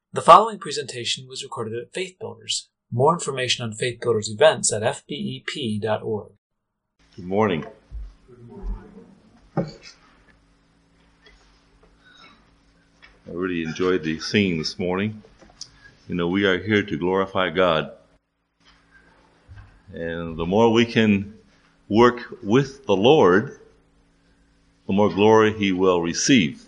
The following presentation was recorded at Faith Builders. More information on Faith Builders events at fbep.org. Good morning. I really enjoyed the singing this morning. You know, we are here to glorify God. And the more we can work with the Lord, the more glory He will receive.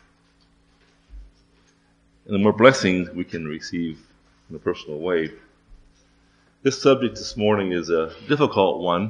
And the more blessings we can receive in a personal way. This subject this morning is a difficult one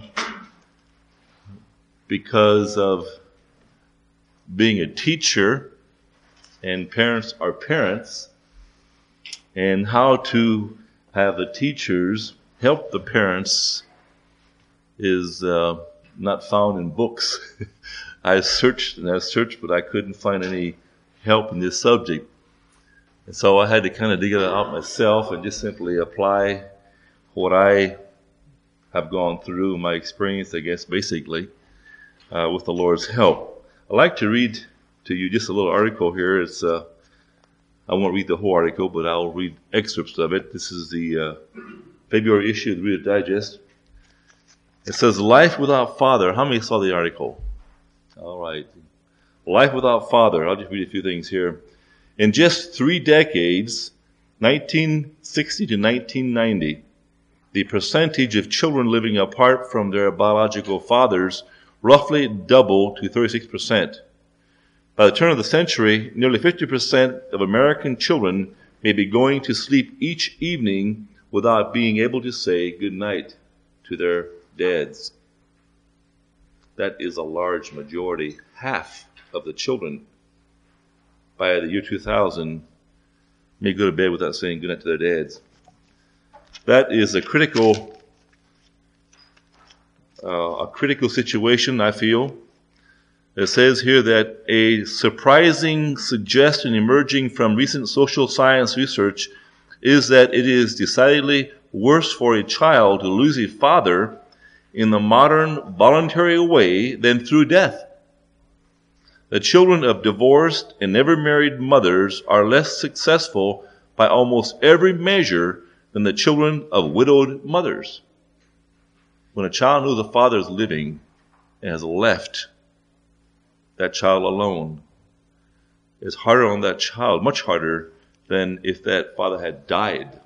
because of being a teacher and parents are parents, and how to have the teachers help the parents is not found in books. I searched, but I couldn't find any help in this subject. And so I had to kind of dig it out myself and just simply apply what I have gone through, my experience, I guess, basically, with the Lord's help. I'd like to read to you just a little article here. It's I won't read the whole article, but I'll read excerpts of it. This is the February issue of the Reader's Digest. It says, Life Without Father. How many saw the article? All right. Life Without Father. I'll just read a few things here. In just 3 decades, 1960 to 1990, the percentage of children living apart from their biological fathers roughly doubled to 36%. By the turn of the century, nearly 50% of American children may be going to sleep each evening without being able to say goodnight to their dads. That is a large majority. Half of the children by the year 2000 may go to bed without saying goodnight to their dads. That is a critical situation, I feel. It says here that a surprising suggestion emerging from recent social science research is that it is decidedly worse for a child to lose a father in the modern voluntary way than through death. The children of divorced and never married mothers are less successful by almost every measure than the children of widowed mothers. When a child knows the father is living and has left that child alone, it's harder on that child, much harder than if that father had died.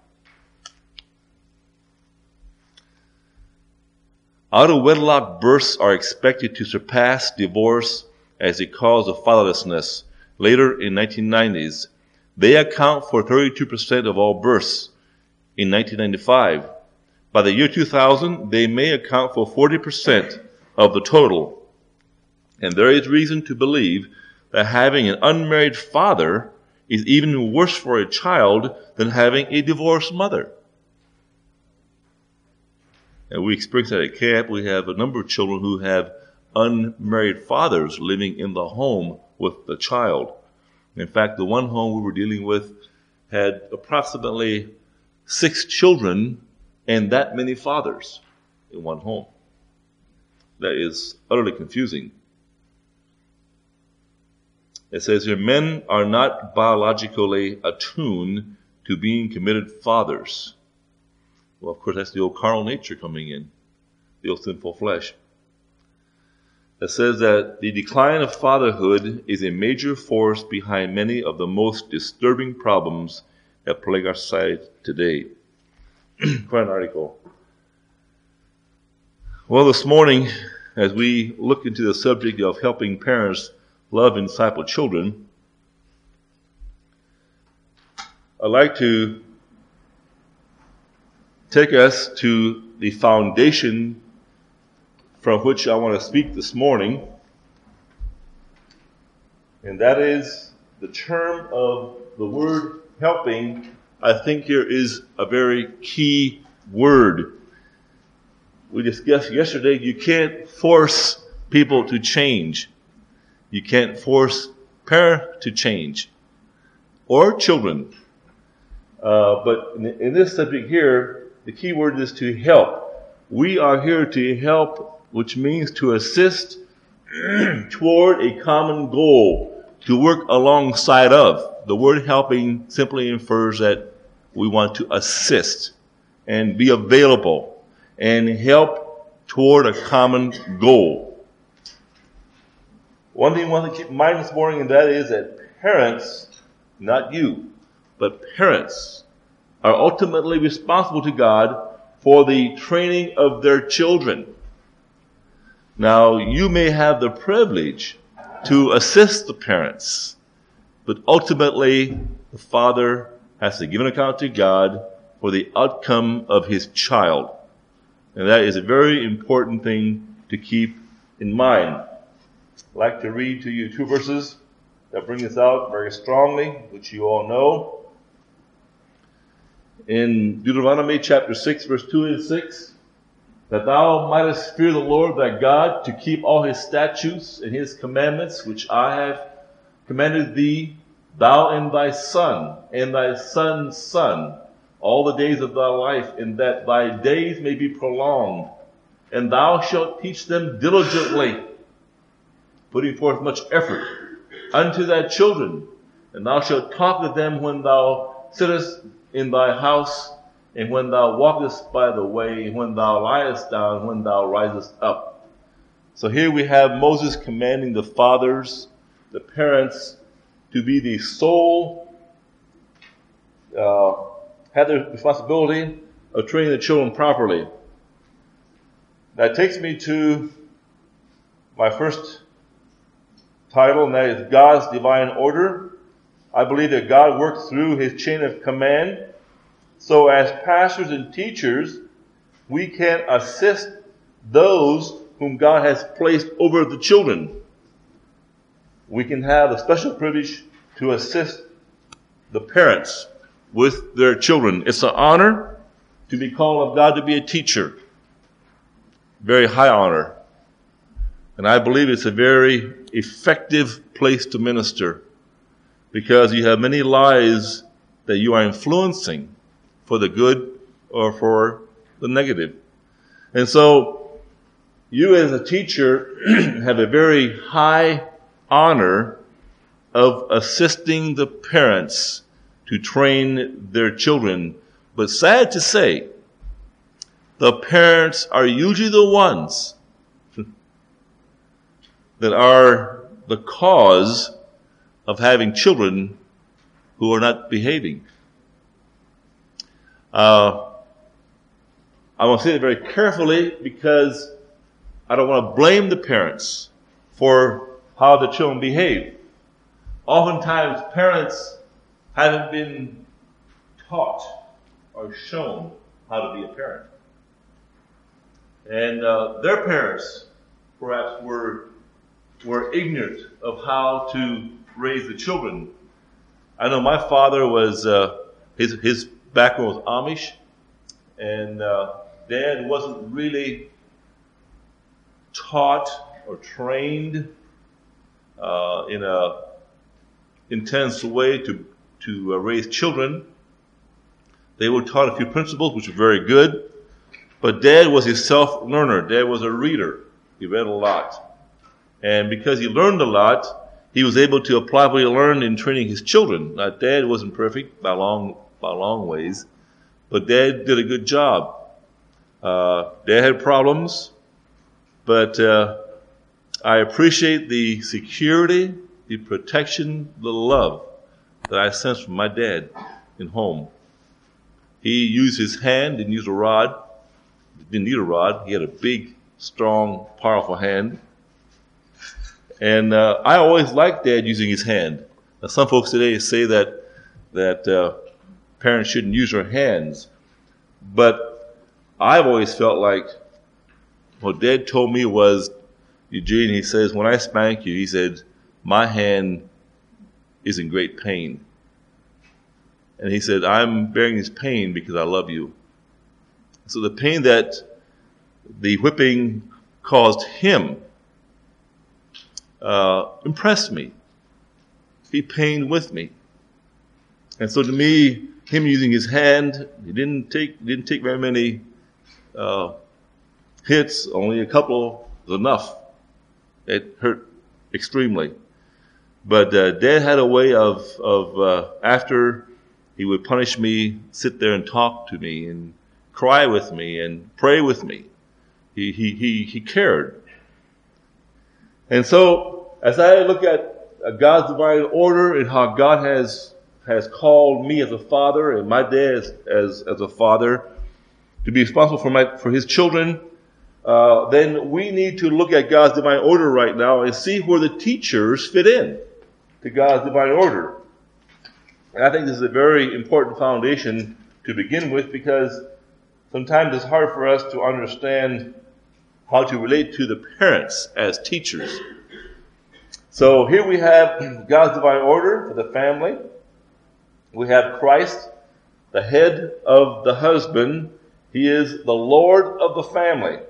Out-of-wedlock births are expected to surpass divorce as a cause of fatherlessness. Later in 1990s, they account for 32% of all births in 1995. By the year 2000, they may account for 40% of the total. And there is reason to believe that having an unmarried father is even worse for a child than having a divorced mother. And we experience that at camp. We have a number of children who have unmarried fathers living in the home with the child. In fact, the one home we were dealing with had approximately 6 children and that many fathers in one home. That is utterly confusing. It says here, men are not biologically attuned to being committed fathers. Well, of course, that's the old carnal nature coming in, the old sinful flesh. It says that the decline of fatherhood is a major force behind many of the most disturbing problems that plague our society today. Quite an article. Well, this morning, as we look into the subject of helping parents love and disciple children, I'd like to take us to the foundation from which I want to speak this morning, and that is the term of the word helping. I think here is a very key word. We discussed yesterday, you can't force people to change. You can't force parents to change, or children. But in this subject here, the key word is to help. We are here to help, which means to assist toward a common goal, to work alongside of. The word helping simply infers that we want to assist and be available and help toward a common goal. One thing I want to keep in mind this morning, and that is that parents, not you, but parents are ultimately responsible to God for the training of their children. Now, you may have the privilege to assist the parents, but ultimately the father has to give an account to God for the outcome of his child. And that is a very important thing to keep in mind. I'd like to read to you two verses that bring this out very strongly, which you all know. In Deuteronomy chapter 6, verse 2 and 6, that thou mightest fear the Lord thy God, to keep all his statutes and his commandments, which I have commanded thee, thou and thy son, and thy son's son, all the days of thy life, and that thy days may be prolonged. And thou shalt teach them diligently, putting forth much effort, unto thy children. And thou shalt talk to them when thou sittest in thy house, and when thou walkest by the way, and when thou liest down, when thou risest up. So here we have Moses commanding the fathers, the parents, to be the sole, have the responsibility of training the children properly. That takes me to my first title, and that is God's divine order. I believe that God works through his chain of command. So as pastors and teachers, we can assist those whom God has placed over the children. We can have a special privilege to assist the parents with their children. It's an honor to be called of God to be a teacher. Very high honor. And I believe it's a very effective place to minister, because you have many lives that you are influencing for the good or for the negative. And so you as a teacher have a very high honor of assisting the parents to train their children. But sad to say, the parents are usually the ones that are the cause of having children who are not behaving. I want to say it very carefully, because I don't want to blame the parents for how the children behave. Oftentimes, parents haven't been taught or shown how to be a parent. And their parents perhaps were ignorant of how to raise the children. I know my father was, his background was Amish, and Dad wasn't really taught or trained in a intense way to raise children. They were taught a few principles, which were very good, but Dad was a self-learner. Dad was a reader. He read a lot. And because he learned a lot, he was able to apply what he learned in training his children. Now, Dad wasn't perfect by long ways, but Dad did a good job. Dad had problems, but I appreciate the security, the protection, the love that I sensed from my dad in home. He used his hand, didn't use a rod. Didn't need a rod. He had a big, strong, powerful hand. And I always liked Dad using his hand. Now, some folks today say that parents shouldn't use their hands. But I've always felt like what Dad told me was, Eugene, he says, when I spank you, he said, my hand is in great pain. And he said, I'm bearing this pain because I love you. So the pain that the whipping caused him impressed me. He pained with me. And so to me, him using his hand, he didn't take very many hits. Only a couple was enough. It hurt extremely. But Dad had a way of after he would punish me, sit there and talk to me and cry with me and pray with me. He cared. And so as I look at God's divine order and how God has called me as a father and my dad as a father to be responsible for his children, then we need to look at God's divine order right now and see where the teachers fit in to God's divine order. And I think this is a very important foundation to begin with, because sometimes it's hard for us to understand how to relate to the parents as teachers. So here we have God's divine order for the family. We have Christ, the head of the husband. He is the Lord of the family.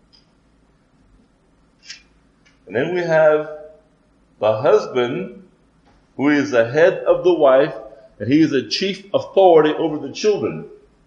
And then we have the husband, who is the head of the wife, and he is the chief authority over the children.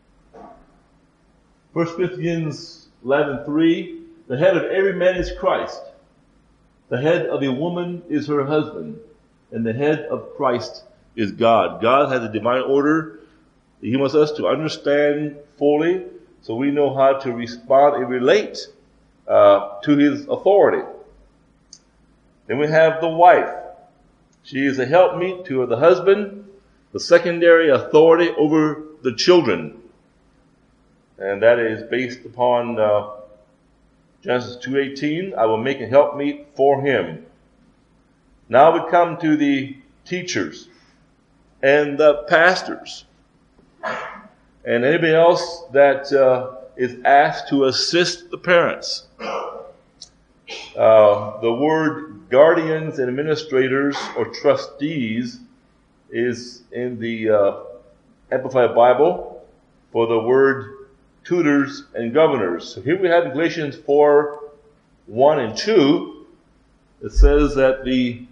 1 Corinthians 11:3, the head of every man is Christ. The head of a woman is her husband, and the head of Christ is God. God has a divine order that He wants us to understand fully, so we know how to respond and relate to His authority. Then we have the wife. She is a helpmeet to the husband, the secondary authority over the children. And that is based upon Genesis 2:18, I will make a helpmeet for him. Now we come to the teachers and the pastors and anybody else that is asked to assist the parents. The word guardians and administrators or trustees is in the Amplified Bible for the word tutors and governors. So here we have in Galatians 4:1 and 2, it says that the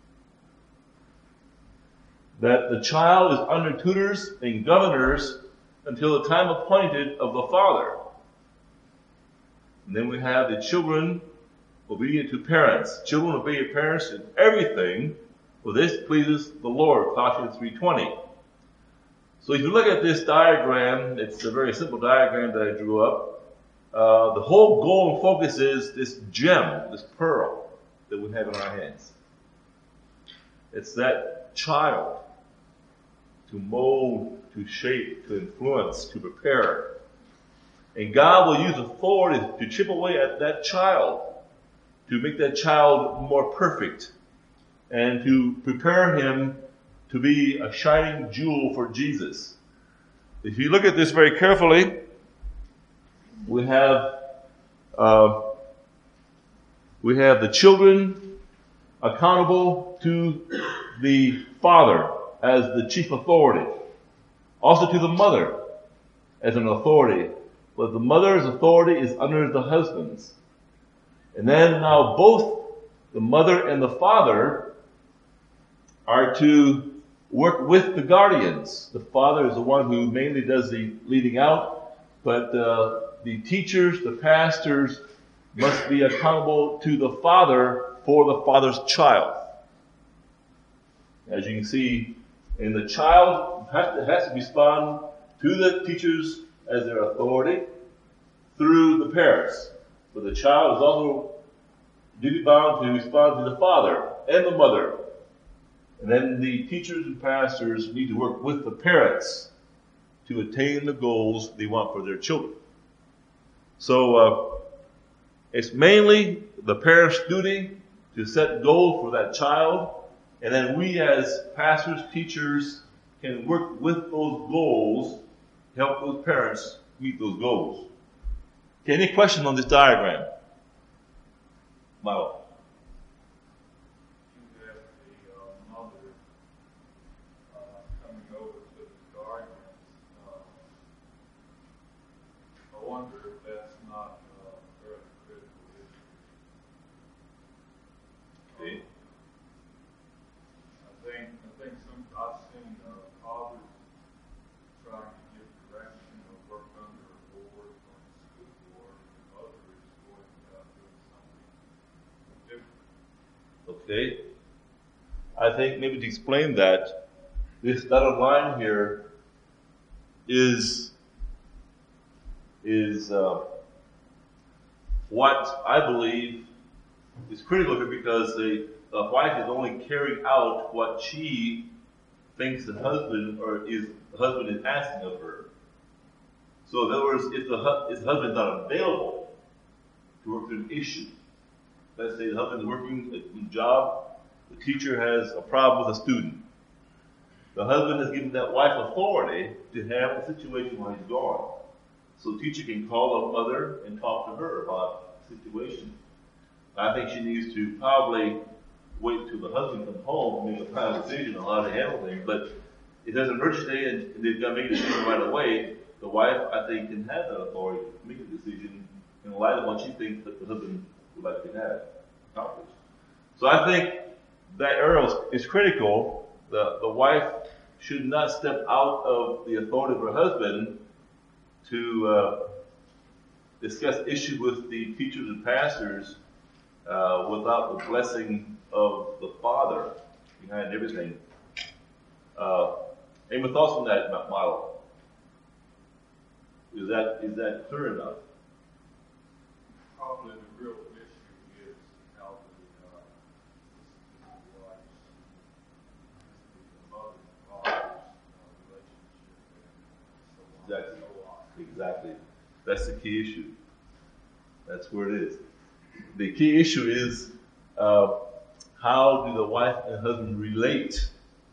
child is under tutors and governors until the time appointed of the father. And then we have the children obedient to parents. Children obey your parents in everything, for this pleases the Lord. Colossians 3:20. So if you look at this diagram, it's a very simple diagram that I drew up. The whole goal and focus is this gem, this pearl that we have in our hands. It's that child to mold, to shape, to influence, to prepare. And God will use authority to chip away at that child, to make that child more perfect, and to prepare him to be a shining jewel for Jesus. If you look at this very carefully, we have the children accountable to the father as the chief authority, also to the mother as an authority, but the mother's authority is under the husband's. And then now both the mother and the father are to work with the guardians. The father is the one who mainly does the leading out, but the teachers, the pastors, must be accountable to the father for the father's child. As you can see, and the child has to respond to the teachers as their authority through the parents. But the child is also duty bound to respond to the father and the mother. And then the teachers and pastors need to work with the parents to attain the goals they want for their children. So it's mainly the parents' duty to set goals for that child, and then we as pastors, teachers, can work with those goals, help those parents meet those goals. Okay, any questions on this diagram? Milo. You have the mother coming over to the guardians. I wonder if that's not a very critical issue. Okay. I think I've seen fathers trying to give direction or work under a board, on the school board, and the mother is going about doing something different. Okay. I think maybe to explain that, this dotted line here is what I believe is critical here, because the wife is only carrying out what she thinks the husband is asking of her. So in other words, if the husband is not available to work through an issue, let's say the husband is working a job, the teacher has a problem with a student. The husband has given that wife authority to handle the situation while he's gone. So the teacher can call the mother and talk to her about the situation. I think she needs to probably wait until the husband comes home and make a final decision on how to handle things. But if there's an emergency and they've got to make a decision right away, the wife, I think, can have that authority to make a decision in light of what she thinks that the husband would like to have accomplished. So I think that area is critical. The wife should not step out of the authority of her husband to discuss issues with the teachers and pastors without the blessing of the father behind everything. Any thoughts on that model? Is that clear enough? Probably the real issue is how the wife's, the mother and father's relationship and so on. Exactly. That's the key issue. That's where it is. The key issue is how do the wife and husband relate,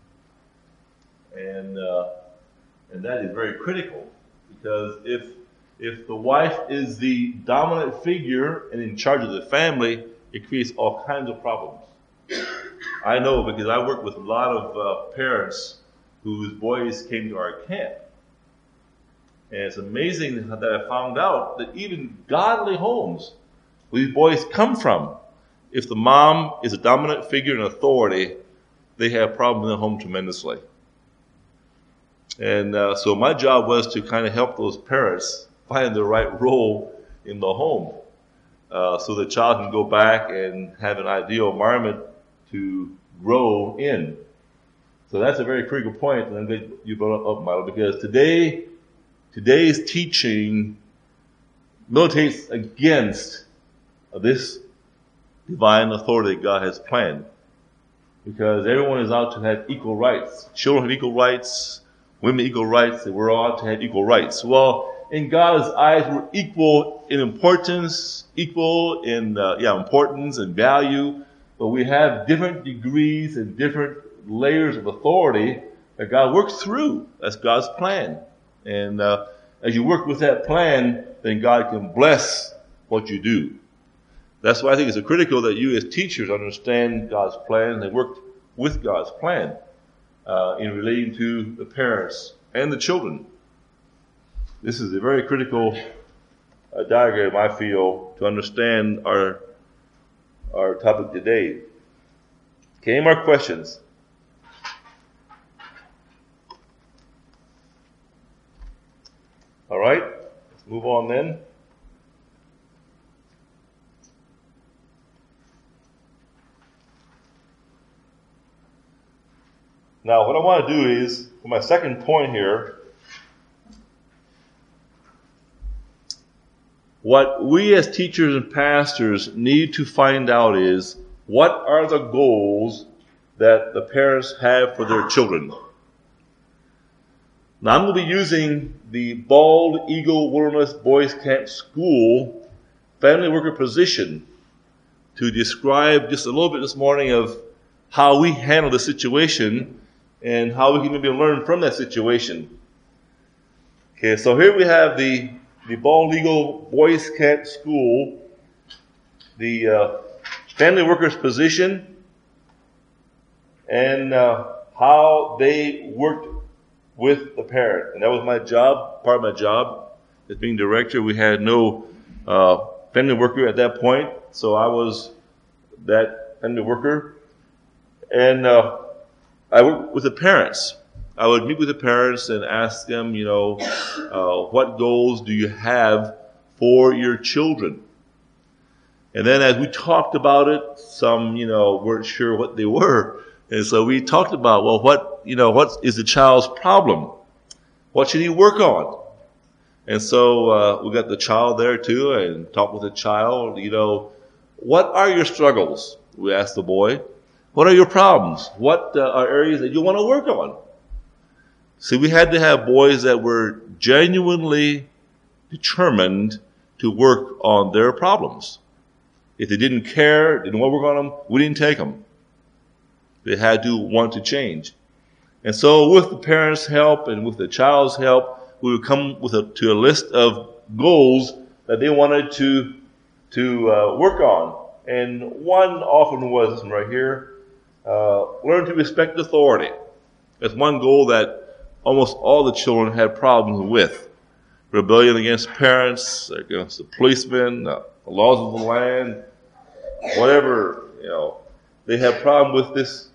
and that is very critical, because if the wife is the dominant figure and in charge of the family, it creates all kinds of problems. I know, because I work with a lot of parents whose boys came to our camp. And it's amazing that I found out that even godly homes where these boys come from, if the mom is a dominant figure and authority, they have problems in the home tremendously. And so my job was to kind of help those parents find the right role in the home, so the child can go back and have an ideal environment to grow in. So that's a very critical point, and I'm glad you brought it up, Milo, because today's teaching militates against this divine authority God has planned, because everyone is out to have equal rights. Children have equal rights, women equal rights, and we're all out to have equal rights. Well, in God's eyes, we're equal in importance, equal in importance and value, but we have different degrees and different layers of authority that God works through. That's God's plan. And as you work with that plan, then God can bless what you do. That's why I think it's critical that you as teachers understand God's plan and work with God's plan in relating to the parents and the children. This is a very critical diagram, I feel, to understand our topic today. Okay, any more questions? All right, let's move on then. Now, what I want to do is, for my second point here, what we as teachers and pastors need to find out is, what are the goals that the parents have for their children? Now, I'm going to be using the Bald Eagle Wilderness Boys Camp School family worker position to describe just a little bit this morning of how we handle the situation and how we can maybe learn from that situation. Okay, so here we have the Bald Eagle Boys Camp School, the family workers position, and how they worked with the parent. And that was my job, part of my job as being director. We had no family worker at that point, so I was that family worker. And I worked with the parents. I would meet with the parents and ask them, what goals do you have for your children? And then as we talked about it, some, weren't sure what they were. And so we talked about, well, what is the child's problem? What should he work on? And so we got the child there too, and talked with the child. What are your struggles? We asked the boy. What are your problems? What are areas that you want to work on? See, we had to have boys that were genuinely determined to work on their problems. If they didn't care, didn't want to work on them, we didn't take them. They had to want to change. And so with the parents' help and with the child's help, we would come to a list of goals that they wanted to work on. And one often was this one right here, learn to respect authority. That's one goal that almost all the children had problems with. Rebellion against parents, against the policemen, the laws of the land, whatever, they had problem with this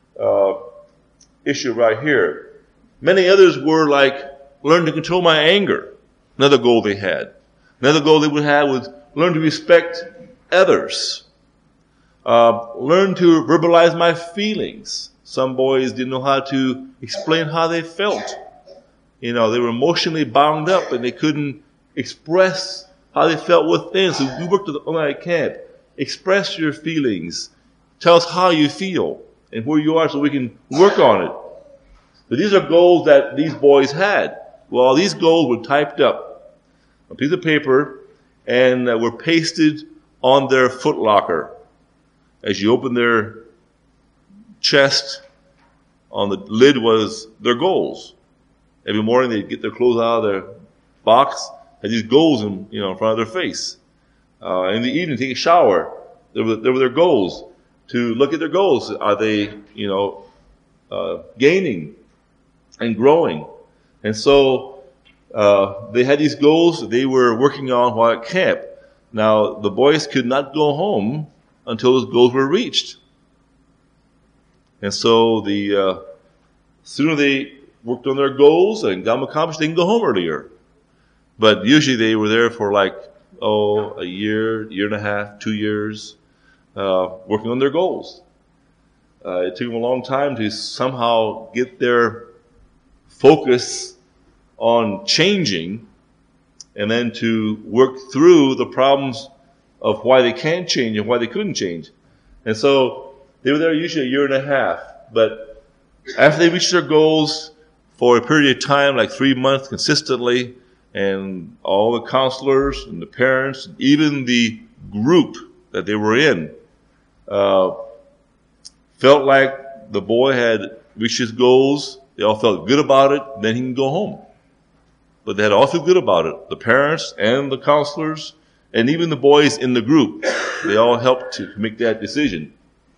issue right here. Many others were like, learn to control my anger. Another goal they had. Another goal they would have was learn to respect others. Learn to verbalize my feelings. Some boys didn't know how to explain how they felt. They were emotionally bound up and they couldn't express how they felt within. So we worked on that at camp. Express your feelings. Tell us how you feel and where you are so we can work on it. But these are goals that these boys had. Well, these goals were typed up on a piece of paper and were pasted on their footlocker. As you open their chest, on the lid was their goals. Every morning they'd get their clothes out of their box, had these goals in front of their face. In the evening, take a shower. There were their goals. To look at their goals. Are they, gaining and growing? And so they had these goals they were working on while at camp. Now, the boys could not go home until those goals were reached. And so the sooner they worked on their goals and got them accomplished, they can go home earlier. But usually they were there for a year, year and a half, 2 years, working on their goals. It took them a long time to somehow get their focus on changing and then to work through the problems of why they can't change and why they couldn't change. And so they were there usually a year and a half. But after they reached their goals for a period of time, like 3 months consistently, and all the counselors and the parents, even the group that they were in, felt like the boy had reached his goals. They all felt good about it. Then he can go home. But they had all feel good about it. The parents and the counselors and even the boys in the group, they all helped to make that decision.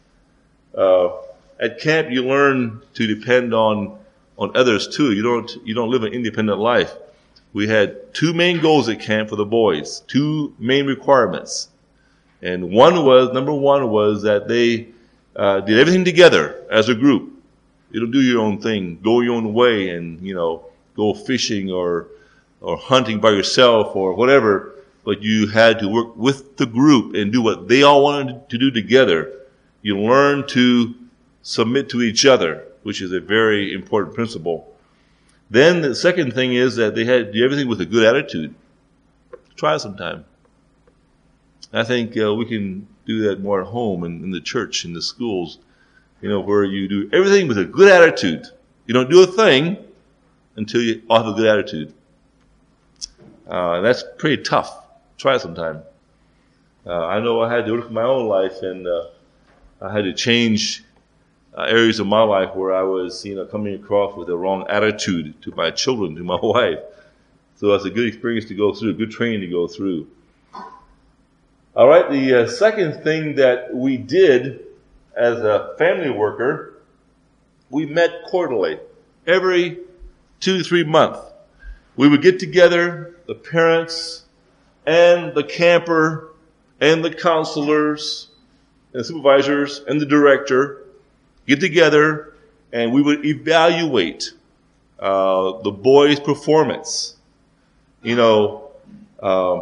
At camp, you learn to depend on others too. You don't live an independent life. We had 2 main goals at camp for the boys, 2 main requirements. And number one was that they did everything together as a group. You don't do your own thing, go your own way and, go fishing or hunting by yourself or whatever. But you had to work with the group and do what they all wanted to do together. You learn to submit to each other, which is a very important principle. Then the second thing is that they had to do everything with a good attitude. Try it sometime. I think we can do that more at home and in the church, in the schools, where you do everything with a good attitude. You don't do a thing until you have a good attitude. And that's pretty tough. Try it sometime. I know I had to look at my own life, and I had to change areas of my life where I was, coming across with the wrong attitude to my children, to my wife. So that's a good experience to go through, a good training to go through. All right, the second thing that we did as a family worker, we met quarterly, every 2 to 3 months. We would get together, the parents and the camper and the counselors and the supervisors and the director, get together and we would evaluate the boy's performance. He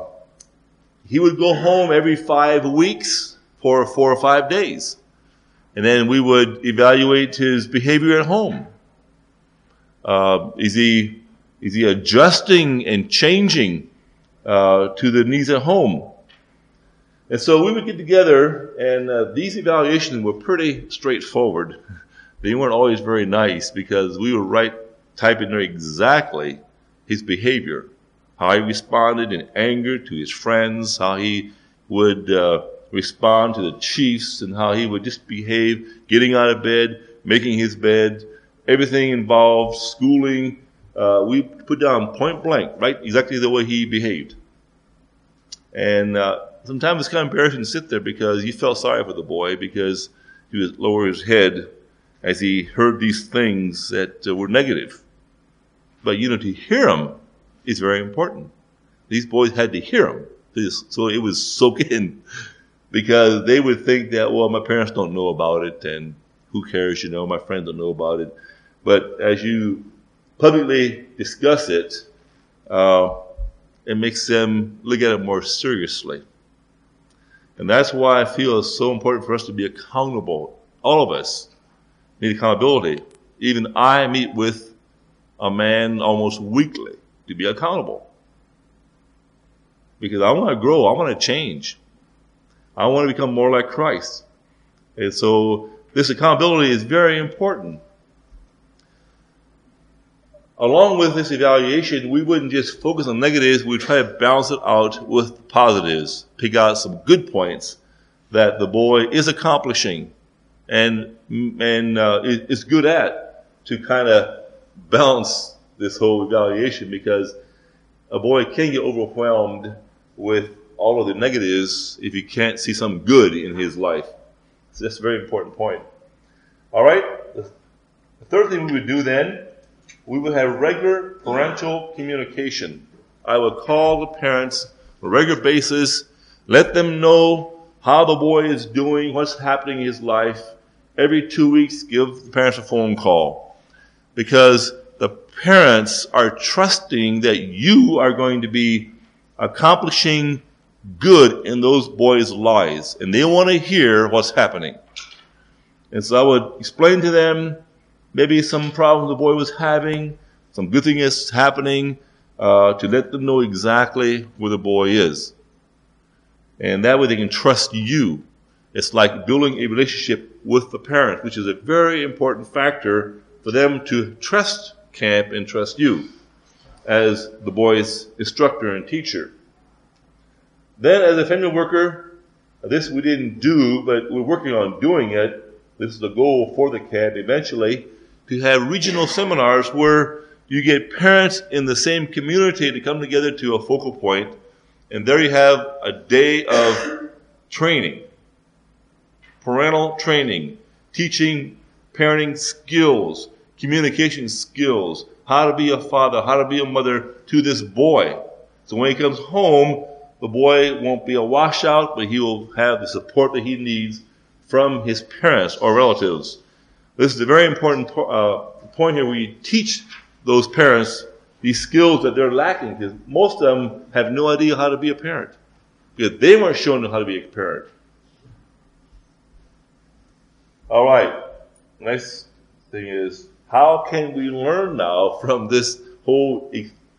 would go home every 5 weeks for 4 or 5 days. And then we would evaluate his behavior at home. Is he adjusting and changing to the needs at home? And so we would get together, and these evaluations were pretty straightforward. They weren't always very nice because we would type in there exactly his behavior, how he responded in anger to his friends, how he would respond to the chiefs, and how he would just behave, getting out of bed, making his bed, everything involved, schooling. We put down point blank, right, exactly the way he behaved. And sometimes it's kind of embarrassing to sit there because you felt sorry for the boy because he would lower his head as he heard these things that were negative. But, to hear them is very important. These boys had to hear them. So it was soak in, because they would think that, well, my parents don't know about it, and who cares, my friends don't know about it. But as you publicly discuss it, it makes them look at it more seriously. And that's why I feel it's so important for us to be accountable. All of us need accountability. Even I meet with a man almost weekly to be accountable. Because I want to grow. I want to change. I want to become more like Christ. And so this accountability is very important. Along with this evaluation, we wouldn't just focus on negatives. We'd try to balance it out with positives. Pick out some good points that the boy is accomplishing and is good at, to kind of balance this whole evaluation, because a boy can get overwhelmed with all of the negatives if he can't see some good in his life. So that's a very important point. All right. The third thing we would do then, we would have regular parental communication. I would call the parents on a regular basis, let them know how the boy is doing, what's happening in his life. Every 2 weeks, give the parents a phone call, because the parents are trusting that you are going to be accomplishing good in those boys' lives, and they want to hear what's happening. And so I would explain to them maybe some problem the boy was having, some good thing is happening, to let them know exactly where the boy is. And that way they can trust you. It's like building a relationship with the parent, which is a very important factor for them to trust camp and trust you as the boy's instructor and teacher. Then as a family worker, this we didn't do, but we're working on doing it. This is the goal for the camp eventually, to have regional seminars where you get parents in the same community to come together to a focal point, and there you have a day of training, parental training, teaching parenting skills, communication skills, how to be a father, how to be a mother to this boy. So when he comes home, the boy won't be a washout, but he will have the support that he needs from his parents or relatives. This is a very important point here, where you teach those parents these skills that they're lacking, because most of them have no idea how to be a parent, because they weren't shown how to be a parent. All right. Next thing is, how can we learn now from this whole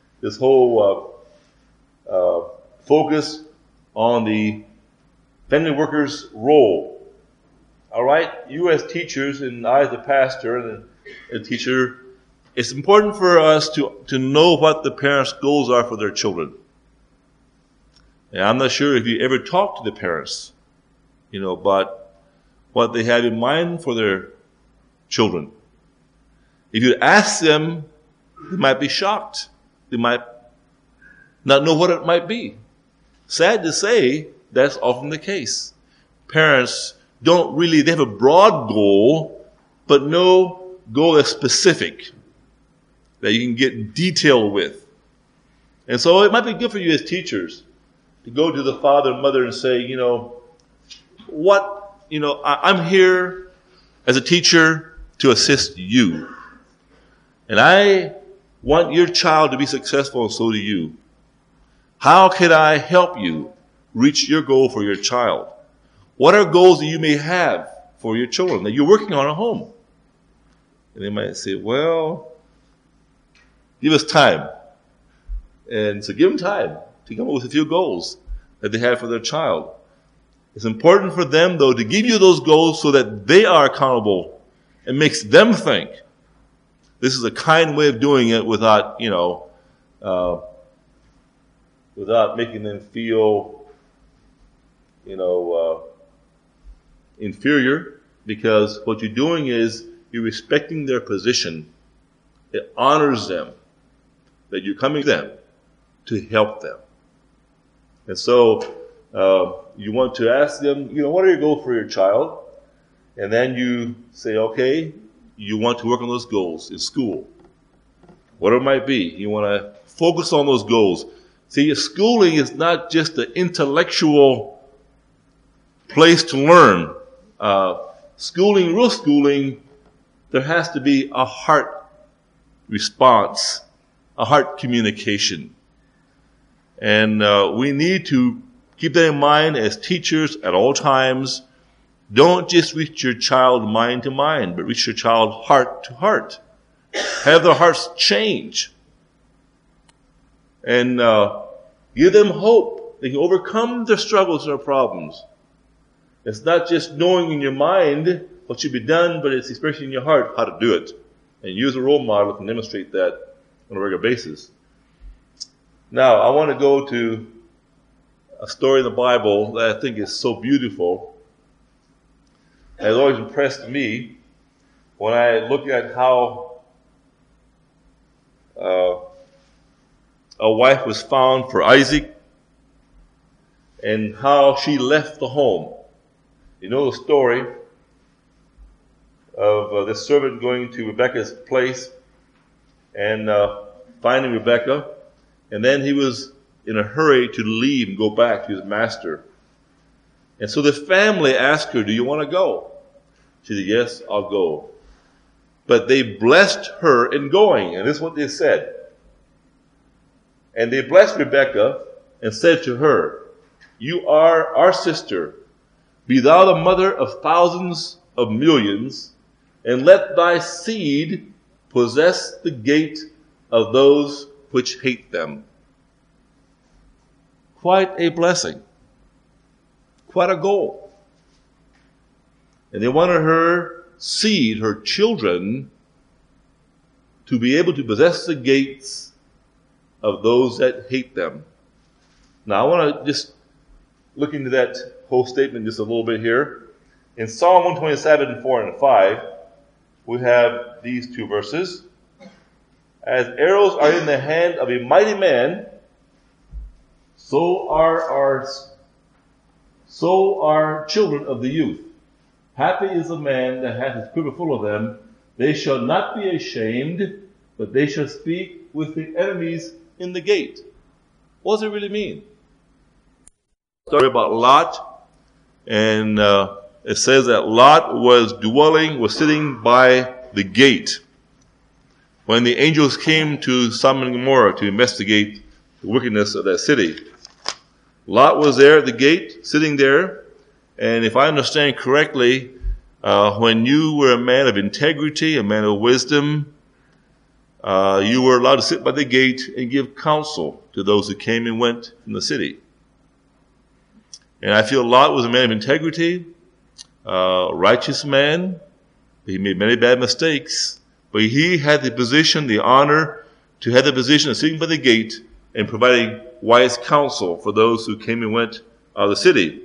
focus on the family worker's role? All right, you as teachers and I as a pastor and a teacher, it's important for us to know what the parents' goals are for their children. And I'm not sure if you ever talk to the parents, about what they have in mind for their children. If you ask them, they might be shocked. They might not know what it might be. Sad to say, that's often the case. Parents they have a broad goal, but no goal that's specific, that you can get detail with. And so it might be good for you as teachers to go to the father and mother and say, I'm here as a teacher to assist you. And I want your child to be successful, and so do you. How can I help you reach your goal for your child? What are goals that you may have for your children that you're working on at home? And they might say, well, give us time. And so give them time to come up with a few goals that they have for their child. It's important for them, though, to give you those goals so that they are accountable and makes them think. This is a kind way of doing it without, without making them feel, inferior, because what you're doing is you're respecting their position. It honors them that you're coming to them to help them. And so you want to ask them, what are your goals for your child? And then you say, okay, you want to work on those goals in school. Whatever it might be, you want to focus on those goals. See, schooling is not just an intellectual place to learn. Real schooling, there has to be a heart response, a heart communication. And we need to keep that in mind as teachers at all times. Don't just reach your child mind to mind, but reach your child heart to heart. Have their hearts change. And give them hope. They can overcome their struggles and their problems. It's not just knowing in your mind what should be done, but it's expressing in your heart how to do it. And use a role model to demonstrate that on a regular basis. Now, I want to go to a story in the Bible that I think is so beautiful. It has always impressed me when I look at how a wife was found for Isaac and how she left the home. You know the story of this servant going to Rebekah's place and finding Rebekah, and then he was in a hurry to leave and go back to his master. And so the family asked her, do you want to go? She said, yes, I'll go. But they blessed her in going, and this is what they said. And they blessed Rebekah and said to her, you are our sister. Be thou the mother of thousands of millions, and let thy seed possess the gate of those which hate them. Quite a blessing. Quite a goal. And they wanted her seed, her children, to be able to possess the gates of those that hate them. Now I want to just look into that whole statement just a little bit here. In Psalm 127, 4 and 5, we have these two verses. As arrows are in the hand of a mighty man, so are children of the youth. Happy is the man that hath his quiver full of them. They shall not be ashamed, but they shall speak with the enemies in the gate. What does it really mean? Story about Lot, and it says that Lot was sitting by the gate when the angels came to Sodom and Gomorrah to investigate the wickedness of that city. Lot was there at the gate, sitting there, and if I understand correctly, when you were a man of integrity, a man of wisdom, you were allowed to sit by the gate and give counsel to those who came and went from the city. And I feel Lot was a man of integrity, righteous man. He made many bad mistakes, but he had the position, the honor to have the position of sitting by the gate and providing wise counsel for those who came and went out of the city.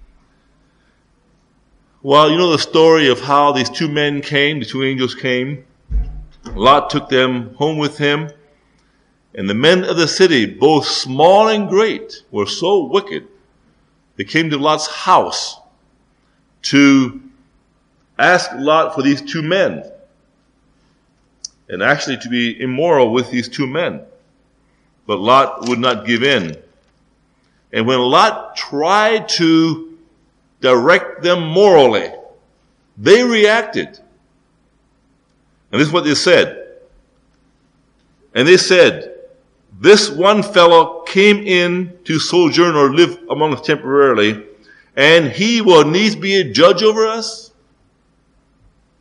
Well, you know the story of how these two men came, the two angels came. Lot took them home with him. And the men of the city, both small and great, were so wicked. They came to Lot's house to ask Lot for these two men. And actually to be immoral with these two men. But Lot would not give in. And when Lot tried to direct them morally, they reacted. And this is what they said. And they said, this one fellow came in to sojourn or live among us temporarily, and he will needs be a judge over us.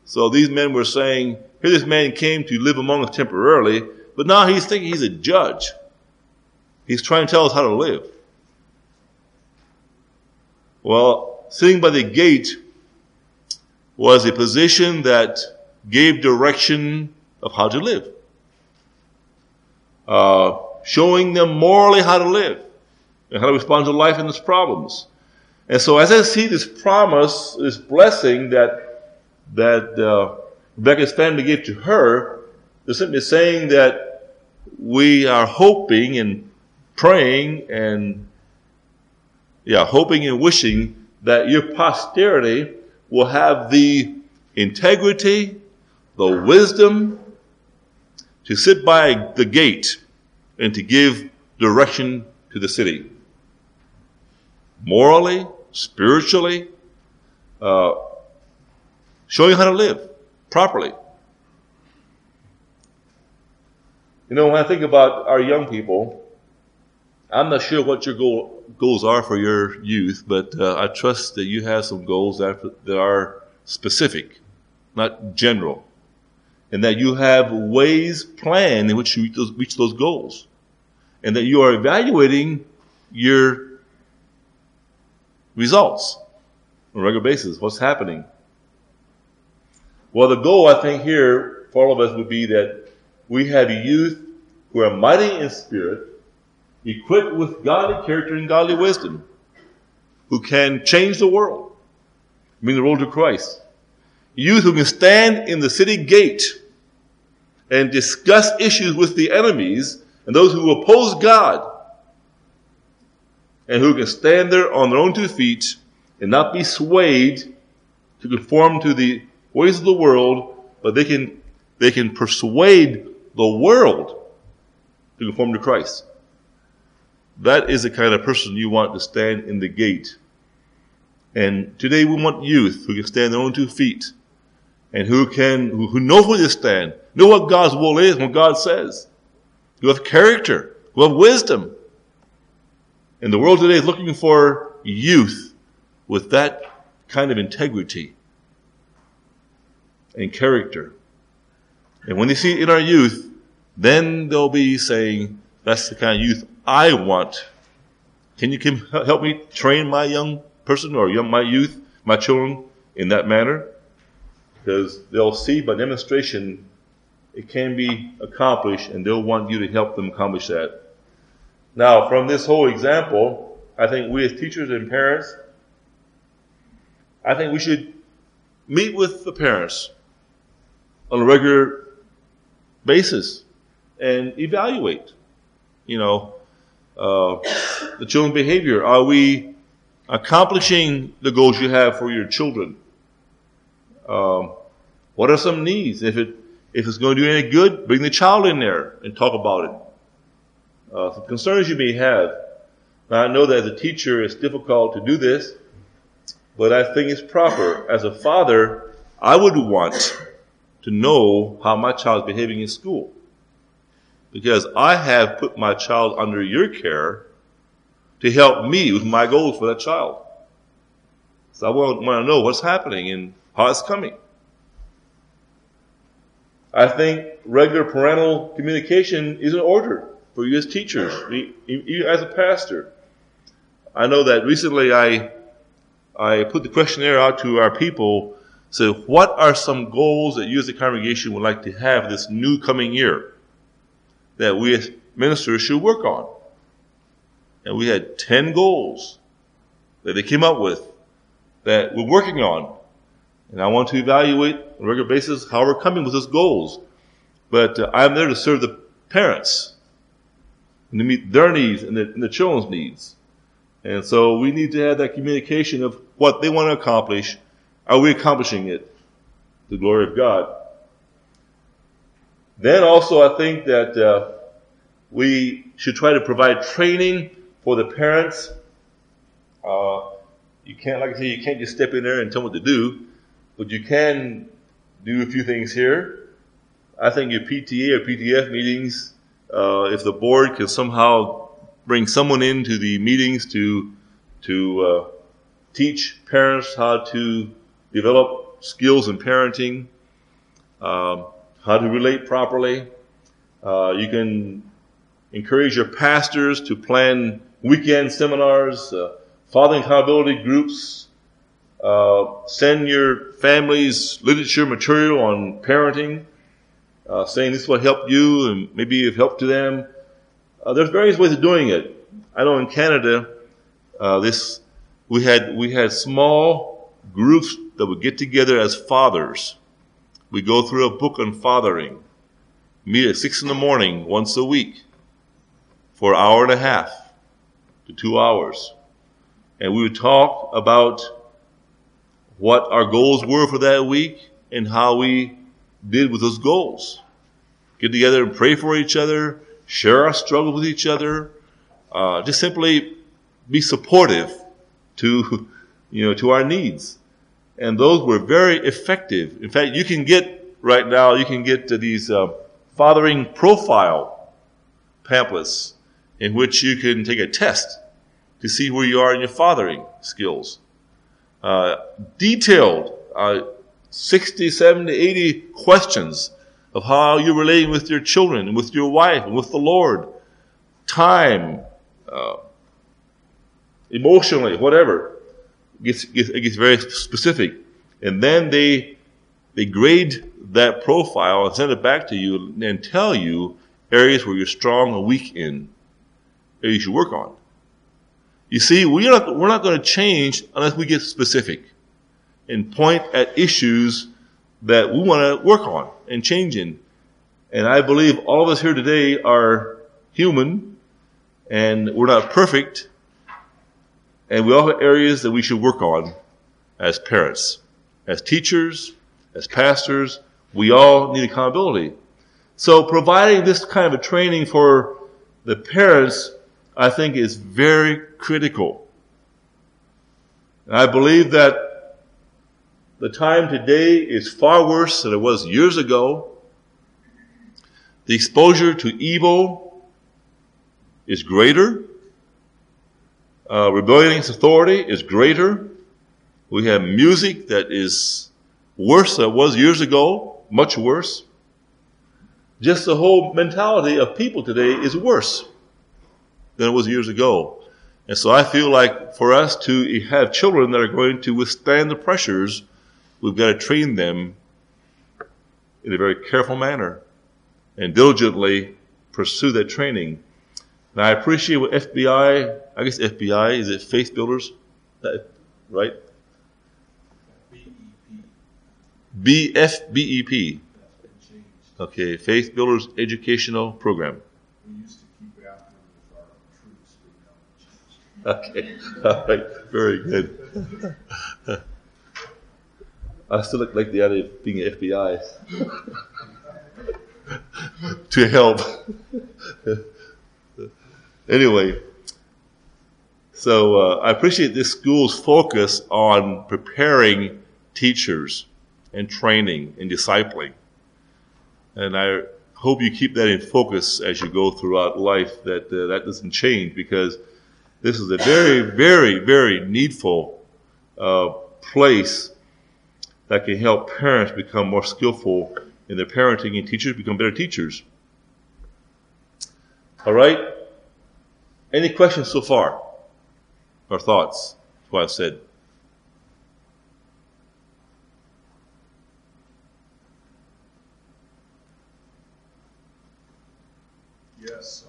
So these men were saying, here this man came to live among us temporarily, but now he's thinking he's a judge. He's trying to tell us how to live. Well, sitting by the gate was a position that gave direction of how to live. Showing them morally how to live and how to respond to life and its problems. And so as I see this promise, this blessing that Rebecca's family gave to her, they're simply saying that we are hoping and praying and hoping and wishing that your posterity will have the integrity, the wisdom to sit by the gate and to give direction to the city. Morally, spiritually, showing how to live properly. You know, when I think about our young people, I'm not sure what your goals are for your youth, but I trust that you have some goals that are specific, not general, and that you have ways planned in which you reach those goals, and that you are evaluating your results on a regular basis. What's happening? Well, the goal, I think, here for all of us would be that we have youth who are mighty in spirit, equipped with godly character and godly wisdom, who can change the world, bring the world to Christ. Youth who can stand in the city gate and discuss issues with the enemies and those who oppose God, and who can stand there on their own 2 feet and not be swayed to conform to the ways of the world, but they can persuade the world to conform to Christ. That is the kind of person you want to stand in the gate. And today we want youth who can stand on their own 2 feet and who know where to stand, know what God's will is, what God says, who have character, who have wisdom. And the world today is looking for youth with that kind of integrity and character. And when they see it in our youth, then they'll be saying, that's the kind of youth I want. Can you help me train my young person or my youth, my children in that manner? Because they'll see by demonstration it can be accomplished, and they'll want you to help them accomplish that. Now, from this whole example, I think we as teachers and parents, I think we should meet with the parents on a regular basis and evaluate, the children's behavior. Are we accomplishing the goals you have for your children? What are some needs? If it's going to do any good, bring the child in there and talk about it. Some concerns you may have. Now, I know that as a teacher it's difficult to do this, but I think it's proper. As a father, I would want to know how my child is behaving in school, because I have put my child under your care to help me with my goals for that child. So I want to know what's happening and how it's coming. I think regular parental communication is in order for you as teachers, you as a pastor. I know that recently I put the questionnaire out to our people. So what are some goals that you as a congregation would like to have this new coming year that we as ministers should work on? And we had 10 goals that they came up with that we're working on. And I want to evaluate on a regular basis how we're coming with those goals. But I'm there to serve the parents and to meet their needs and the children's needs. And so we need to have that communication of what they want to accomplish. Are we accomplishing it to the glory of God? Then also I think that we should try to provide training for the parents. You can't, like I say, you can't just step in there and tell them what to do, but you can do a few things here. I think your PTA or PTF meetings, if the board can somehow bring someone into the meetings to teach parents how to develop skills in parenting, how to relate properly. You can encourage your pastors to plan weekend seminars, fathering accountability groups. Send your families literature material on parenting, saying this will help you and maybe have helped to them. There's various ways of doing it. I know in Canada, we had small groups that would get together as fathers. We go through a book on fathering, meet at 6 a.m. once a week for an hour and a half to 2 hours. And we would talk about what our goals were for that week and how we did with those goals. Get together and pray for each other, share our struggle with each other, just simply be supportive to our needs. And those were very effective. In fact, you can get these fathering profile pamphlets in which you can take a test to see where you are in your fathering skills. Detailed 60, 70, 80 questions of how you're relating with your children and with your wife and with the Lord. Time, emotionally, whatever. It gets very specific. And then they grade that profile and send it back to you and tell you areas where you're strong or weak in, areas you should work on. You see, we're not going to change unless we get specific and point at issues that we want to work on and change in. And I believe all of us here today are human and we're not perfect. And we all have areas that we should work on as parents, as teachers, as pastors. We all need accountability. So providing this kind of a training for the parents, I think, is very critical. And I believe that the time today is far worse than it was years ago. The exposure to evil is greater. Rebellion against authority is greater. We have music that is worse than it was years ago, much worse. Just the whole mentality of people today is worse than it was years ago. And so I feel like for us to have children that are going to withstand the pressures, we've got to train them in a very careful manner and diligently pursue that training. And I appreciate what FBI, I guess FBI, is it Faith Builders? Right? BEP. Okay, Faith Builders Educational Program. We used to keep after with our troops, but now Okay, all right, very good. I still like the idea of being FBI to help. Anyway, so I appreciate this school's focus on preparing teachers and training and discipling. And I hope you keep that in focus as you go throughout life, that doesn't change, because this is a very, very, very needful place that can help parents become more skillful in their parenting and teachers become better teachers. All right? Any questions so far? Or thoughts? That's what I've said. yes,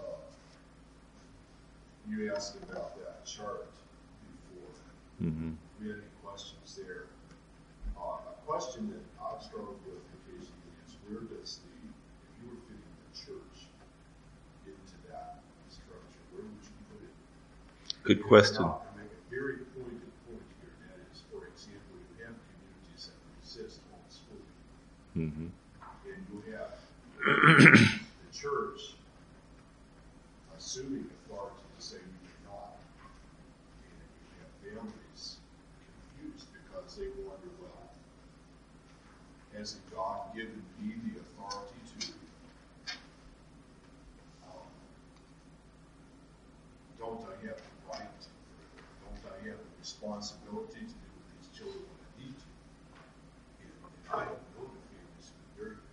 you asked about that chart before. Mm-hmm. Do you have any questions there? A question that I've struggled with occasionally is, where does if you were fitting the church into that structure, where would you put it? Good question. Now, to make a very pointed point here, and that is, for example, you have communities that resist homeschooling, Mm-hmm. and you have the church assuming authority to say you cannot, and you have families confused because they wonder, well, has God given me the authority to, don't I have the right, don't I have the responsibility to be with these children when I need to? And I have known the families who are very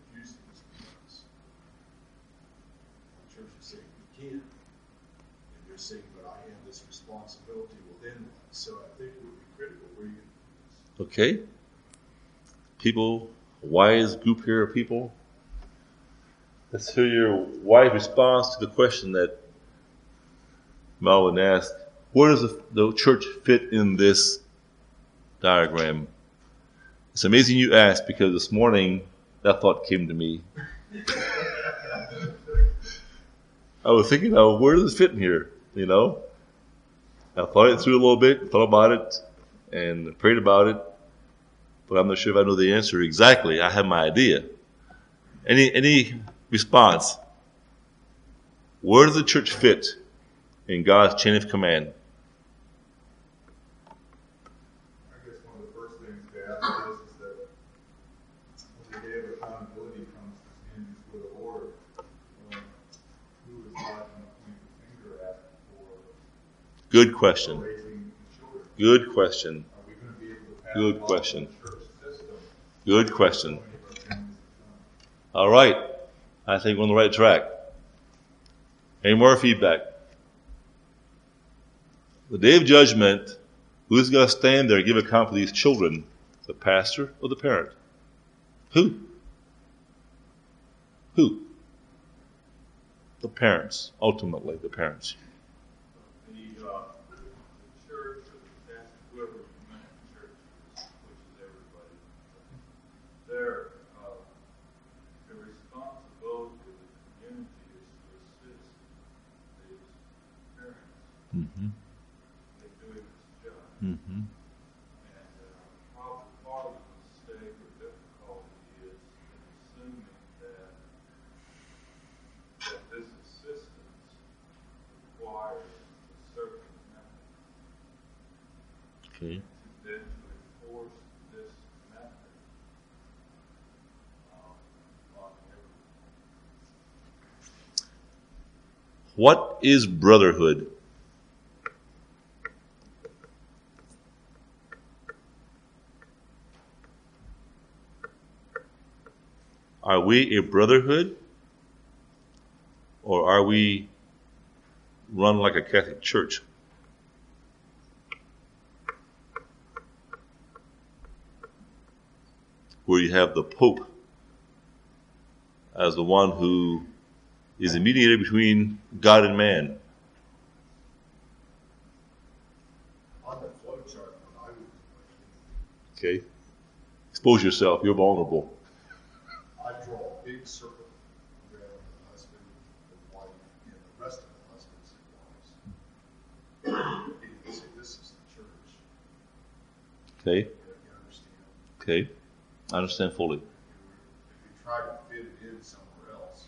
you're saying, but I have this responsibility, well then what? So I think it would be critical where you can do this. Okay. People, wise group here of people. Let's hear your wise response to the question that Melvin asked. Where does the church fit in this diagram? It's amazing you asked, because this morning that thought came to me. I was thinking, where does this fit in here? I thought it through a little bit, thought about it, and prayed about it, but I'm not sure if I know the answer exactly. I have my idea. Any response? Where does the church fit in God's chain of command? I guess one of the first things to ask is that when the day of accountability comes to stand before the Lord, who is God going to point the finger at for Good question. raising children? Good question. Are we going to be able to pass Good along question. the church system? Good question. So many of our families have done? All right. I think we're on the right track. Any more feedback? The day of judgment, who's going to stand there and give account for these children? The pastor or the parent? Who? Who? The parents. Ultimately, the parents. The church or the pastor, whoever you met in church, which is everybody, their responsibility to the community is to assist these parents Mm-hmm. in doing this job. Mm-hmm. And probably part of the mistake or difficulty is in assuming that this assistance requires a certain method. Okay. Then to enforce this method on everyone. What is brotherhood? Are we a brotherhood? Or are we run like a Catholic church? Where you have the Pope as the one who is a mediator between God and man. On the flow chart, what I would Okay? Expose yourself, you're vulnerable. I draw a big circle around the husband, the wife, and the rest of the husbands and wives. And you say, this is the church. Okay? You understand? Okay. I understand fully. If you try to fit it in somewhere else,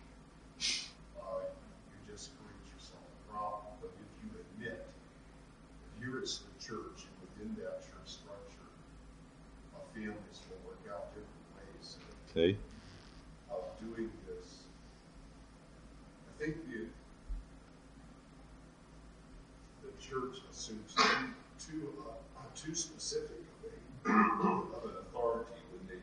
you just create yourself a problem. But if you admit, here is the church, and within that church structure, families will work out different ways Okay? of doing this. I think the church assumes too specific of an authority when they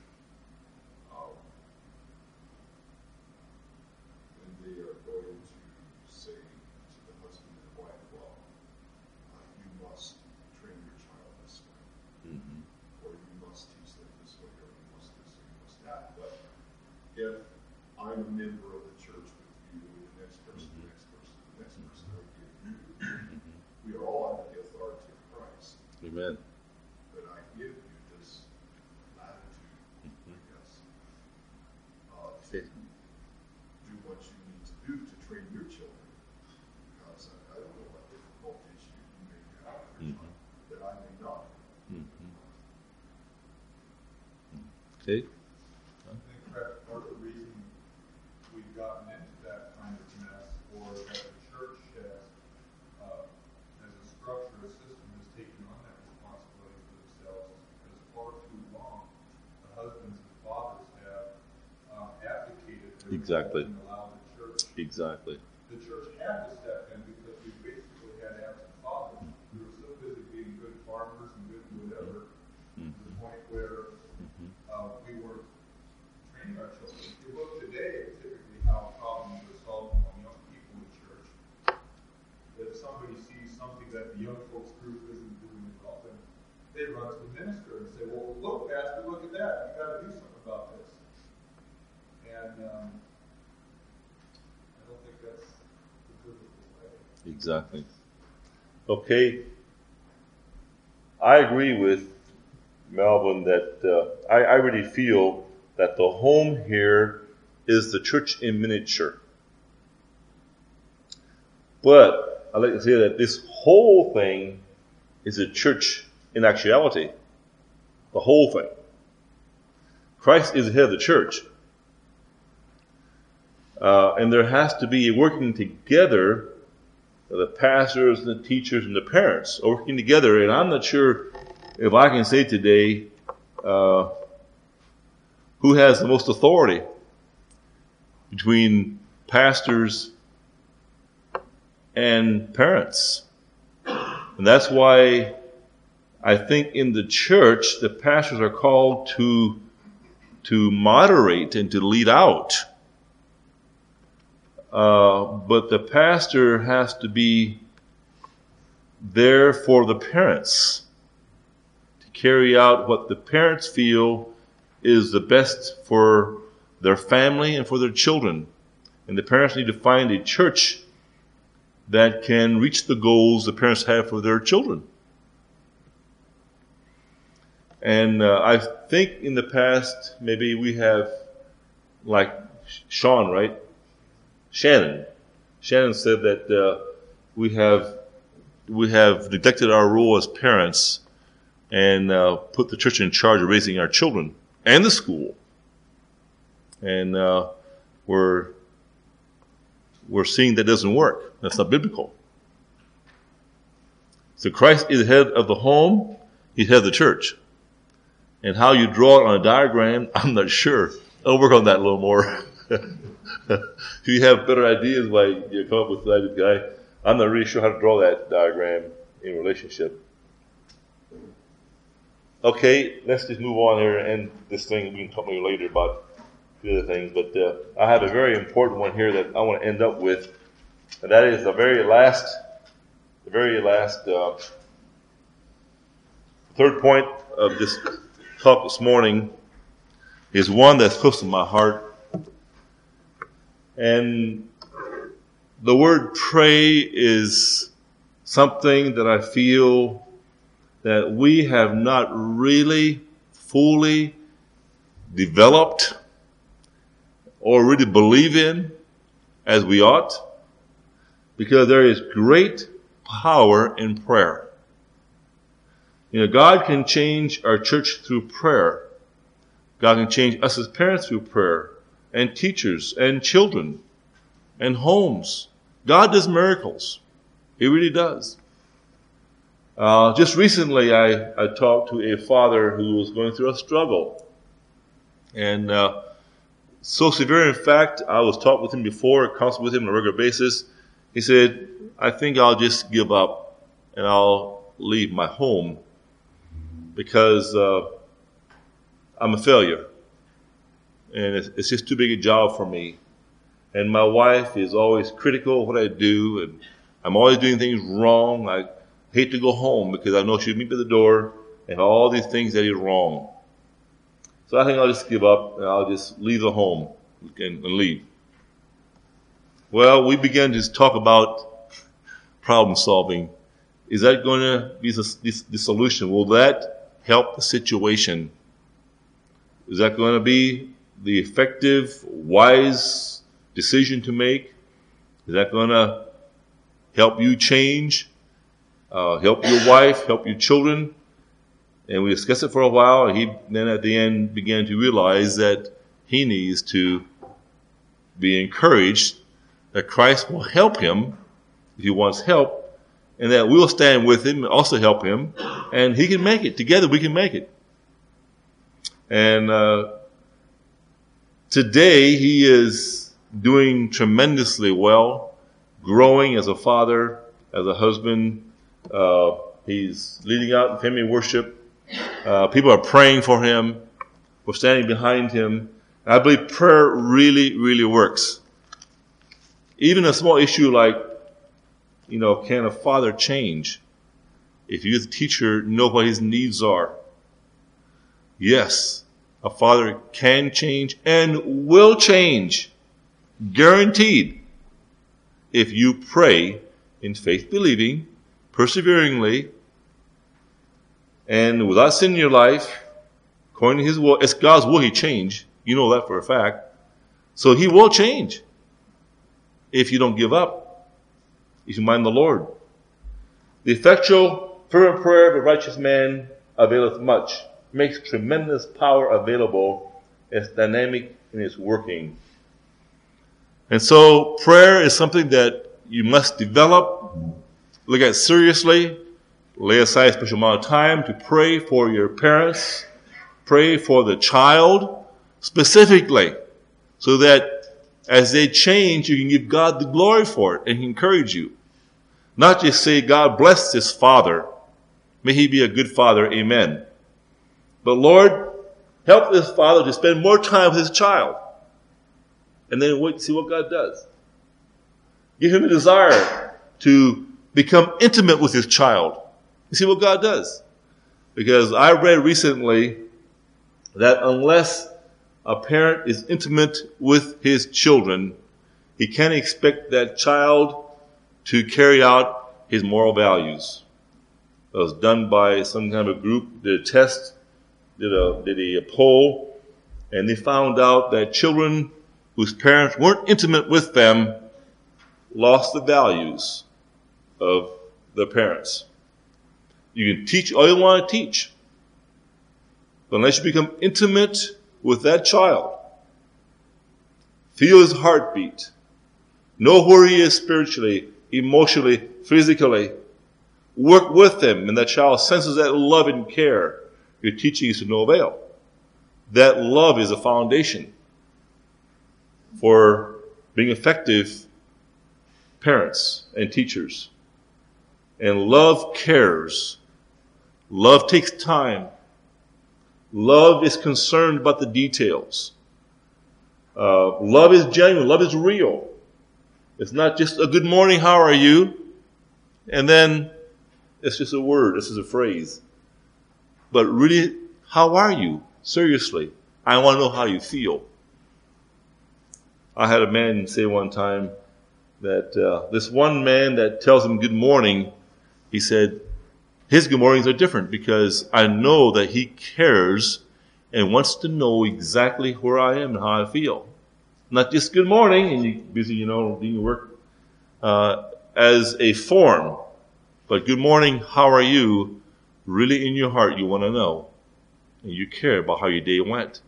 are going to say to the husband and wife, well, you must train your child this way, Mm-hmm. or you must teach them this way, or you must this, or you must that. But if I'm a member of the church with you, and the next person, the next person, the next person, I give you, we are all under the authority of Christ. Amen. But I give you this latitude, I guess, to do what you need to do to train your children. Because I don't know what difficulties you may have that I may not. Mm-hmm. Okay? I think perhaps part of the reason we've gotten into that kind of mess, or that the church has, as a structure, a system, has taken on that responsibility for themselves, is because far too long the husbands and fathers have abdicated their Exactly. roles and allowed the church. Exactly. The church had to step in because we basically had absent fathers. We were so busy being good farmers and good whatever, to the point where we were training our children. If you look today, typically how problems are solved among young people in church, somebody sees something that the young folks group isn't doing well, then they run to the minister and say, well, look, Pastor, look at that. You got to do something about this. And I don't think that's the biblical way. Exactly. Okay. I agree with Melvin that I really feel that the home here is the church in miniature. But I like to say that this whole thing is a church in actuality. The whole thing. Christ is the head of the church. And there has to be a working together, the pastors and the teachers and the parents working together. And I'm not sure if I can say today who has the most authority between pastors and parents. And that's why I think in the church the pastors are called to moderate and to lead out. But the pastor has to be there for the parents to carry out what the parents feel is the best for their family and for their children. And the parents need to find a church that can reach the goals the parents have for their children. And I think in the past, maybe we have, like Sean, right? Shannon said that we have neglected our role as parents and put the church in charge of raising our children and the school. And we're seeing that doesn't work. That's not biblical. So Christ is the head of the home. He's head of the church. And how you draw it on a diagram, I'm not sure. I'll work on that a little more. If you have better ideas why you come up with that guy, I'm not really sure how to draw that diagram in relationship. Okay, let's just move on here and end this thing. We can talk maybe later about the other things, but I have a very important one here that I want to end up with, and that is the very last third point of this talk this morning is one that's close to my heart. And the word pray is something that I feel that we have not really fully developed or really believe in as we ought, because there is great power in prayer. You know, God can change our church through prayer. God can change us as parents through prayer, and teachers, and children, and homes. God does miracles. He really does. Just recently, I talked to a father who was going through a struggle. And so severe, in fact, I was talking with him before, counseled with him on a regular basis. He said, I think I'll just give up and I'll leave my home because I'm a failure. And it's just too big a job for me. And my wife is always critical of what I do, and I'm always doing things wrong. I hate to go home because I know she'll meet me at the door and all these things that are wrong. So I think I'll just give up and I'll just leave the home and leave. Well, we began to talk about problem solving. Is that going to be the solution? Will that help the situation? Is that going to be the effective, wise decision to make? Is that going to help you change? Help your wife, help your children? And we discussed it for a while. He then at the end began to realize that he needs to be encouraged that Christ will help him if he wants help, and that we'll stand with him and also help him, and he can make it. Together we can make it. And today he is doing tremendously well, growing as a father, as a husband. He's leading out in family worship. People are praying for him. We're standing behind him. And I believe prayer really, really works. Even a small issue like can a father change? If you as a teacher know what his needs are, yes, a father can change and will change, guaranteed, if you pray in faith believing, perseveringly, and without sin in your life, according to his will. It's God's will he change. You know that for a fact. So he will change if you don't give up, if you mind the Lord. The effectual, fervent prayer of a righteous man availeth much, makes tremendous power available. It's dynamic in its working. And so prayer is something that you must develop, look at seriously, lay aside a special amount of time to pray for your parents, pray for the child specifically, so that as they change, you can give God the glory for it and encourage you. Not just say, God bless this father. May he be a good father. Amen. But Lord, help this father to spend more time with his child. And then wait to see what God does. Give him a desire to become intimate with his child. You see what God does. Because I read recently that unless a parent is intimate with his children, he can't expect that child to carry out his moral values. It was done by some kind of a group, did a test, did a poll, and they found out that children whose parents weren't intimate with them lost the values of their parents. You can teach all you want to teach, but unless you become intimate with that child, feel his heartbeat, know where he is spiritually, emotionally, physically, work with him, and that child senses that love and care, your teaching is to no avail. That love is a foundation for being effective parents and teachers. And love cares. Love takes time. Love is concerned about the details. Love is genuine. Love is real. It's not just a good morning, how are you? And then it's just a word. This is a phrase. But really, how are you? Seriously, I want to know how you feel. I had a man say one time that this one man that tells him good morning, he said, his good mornings are different because I know that he cares and wants to know exactly where I am and how I feel. Not just good morning, and you're busy, doing your work as a form. But good morning, how are you? Really in your heart, you want to know. And you care about how your day went.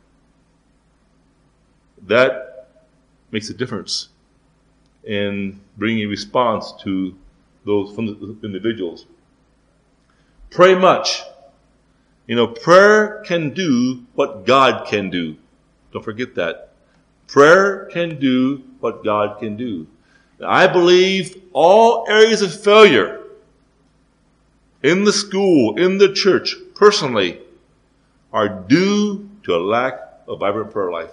That makes a difference in bringing a response to those from the individuals. Pray much. Prayer can do what God can do. Don't forget that. Prayer can do what God can do. Now, I believe all areas of failure in the school, in the church, personally, are due to a lack of vibrant prayer life.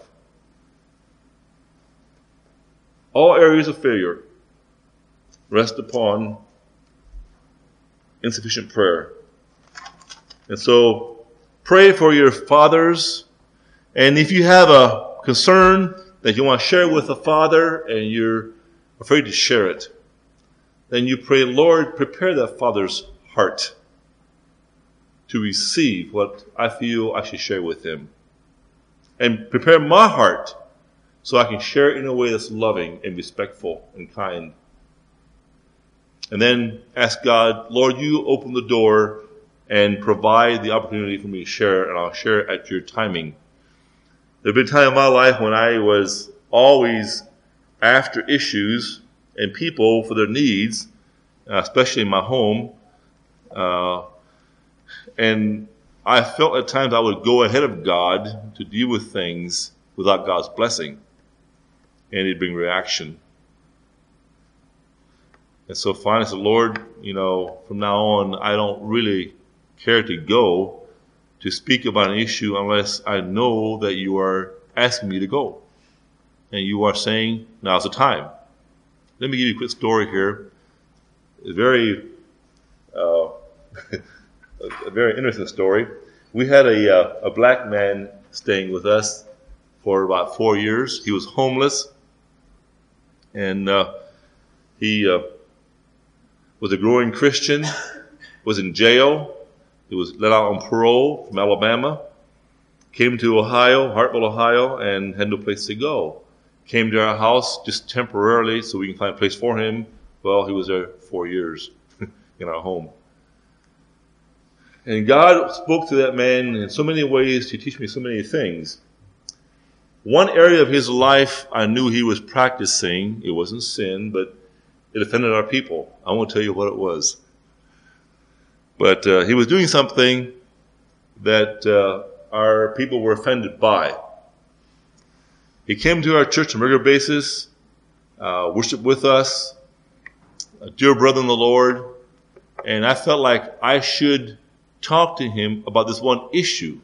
All areas of failure rest upon insufficient prayer. And so, pray for your fathers. And if you have a concern that you want to share with a father and you're afraid to share it, then you pray, Lord, prepare that father's heart to receive what I feel I should share with him. And prepare my heart so I can share it in a way that's loving and respectful and kind. And then ask God, Lord, you open the door and provide the opportunity for me to share, and I'll share it at your timing. There have been times in my life when I was always after issues and people for their needs, especially in my home. And I felt at times I would go ahead of God to deal with things without God's blessing. And it'd bring reaction. And so finally I said, Lord, from now on, I don't really care to go to speak about an issue unless I know that you are asking me to go. And you are saying, now's the time. Let me give you a quick story here. very a very interesting story. We had a black man staying with us for about 4 years. He was homeless, and he was a growing Christian, was in jail. He was let out on parole from Alabama, came to Ohio, Hartville, Ohio, and had no place to go. Came to our house just temporarily so we can find a place for him. Well, he was there 4 years in our home. And God spoke to that man in so many ways to teach me so many things. One area of his life I knew he was practicing. It wasn't sin, but it offended our people. I won't tell you what it was. But he was doing something that our people were offended by. He came to our church on a regular basis, worshiped with us, a dear brother in the Lord, and I felt like I should talk to him about this one issue.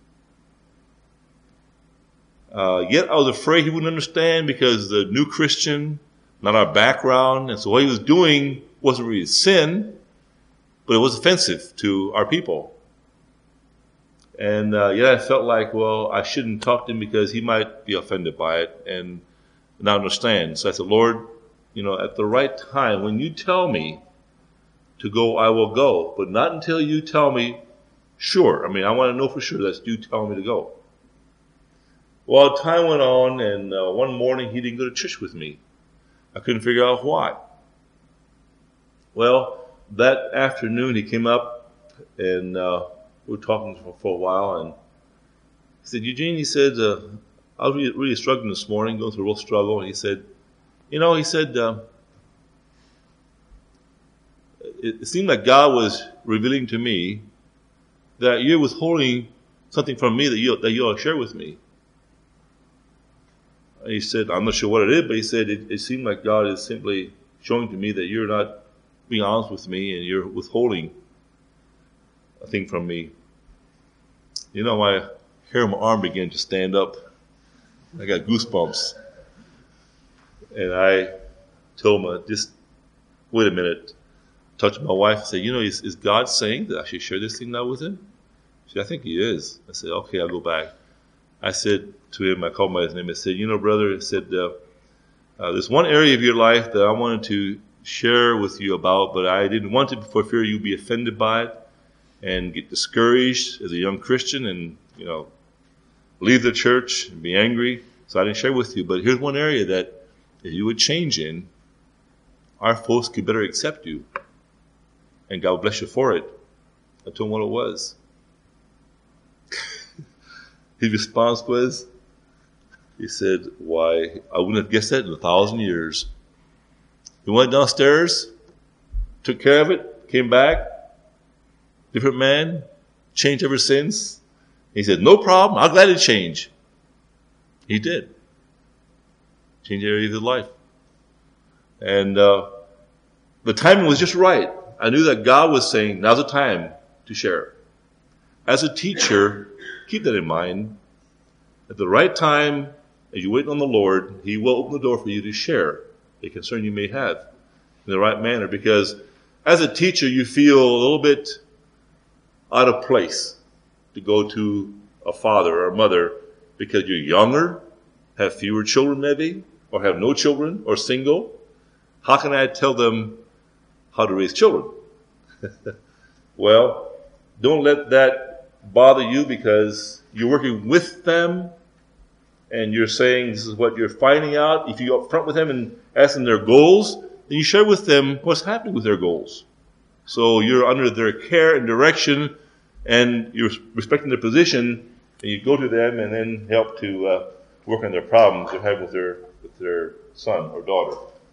Yet I was afraid he wouldn't understand because the new Christian, not our background, and so what he was doing wasn't really sin, but it was offensive to our people. And yet I felt like, well, I shouldn't talk to him because he might be offended by it and not understand. So I said, Lord, at the right time, when you tell me to go, I will go. But not until you tell me, sure. I want to know for sure that you tell me to go. Well, time went on, and one morning he didn't go to church with me. I couldn't figure out why. Well, that afternoon he came up, and we were talking for a while, and he said, Eugene, he said, I was really struggling this morning, going through a real struggle. And he said, it seemed like God was revealing to me that you're withholding something from me that you ought to share with me. And he said, I'm not sure what it is, but he said, it seemed like God is simply showing to me that you're not being honest with me and you're withholding a thing from me. My hair on my arm began to stand up. I got goosebumps. And I told him, just wait a minute. Talked to my wife and said, is God saying that I should share this thing now with him? She said, I think he is. I said, okay, I'll go back. I said to him, I called him by his name, I said, brother, I said, there's one area of your life that I wanted to share with you about, but I didn't want it for fear you'd be offended by it and get discouraged as a young Christian and, leave the church and be angry. So I didn't share with you. But here's one area that if you would change in, our folks could better accept you. And God will bless you for it. I told him what it was. His response was, he said, why, I wouldn't have guessed that in 1,000 years. He went downstairs, took care of it, came back, different man, changed ever since. He said, no problem, I'm glad to change. He did. Changed the area of his life. And the timing was just right. I knew that God was saying, now's the time to share. As a teacher, keep that in mind. At the right time, as you wait on the Lord, he will open the door for you to share a concern you may have in the right manner. Because as a teacher, you feel a little bit out of place to go to a father or a mother because you're younger, have fewer children maybe, or have no children, or single. How can I tell them how to raise children? Well, don't let that bother you because you're working with them and you're saying this is what you're finding out. If you go up front with them and ask them their goals, then you share with them what's happening with their goals. So you're under their care and direction and you're respecting their position, and you go to them and then help to work on their problems they have with their son or daughter.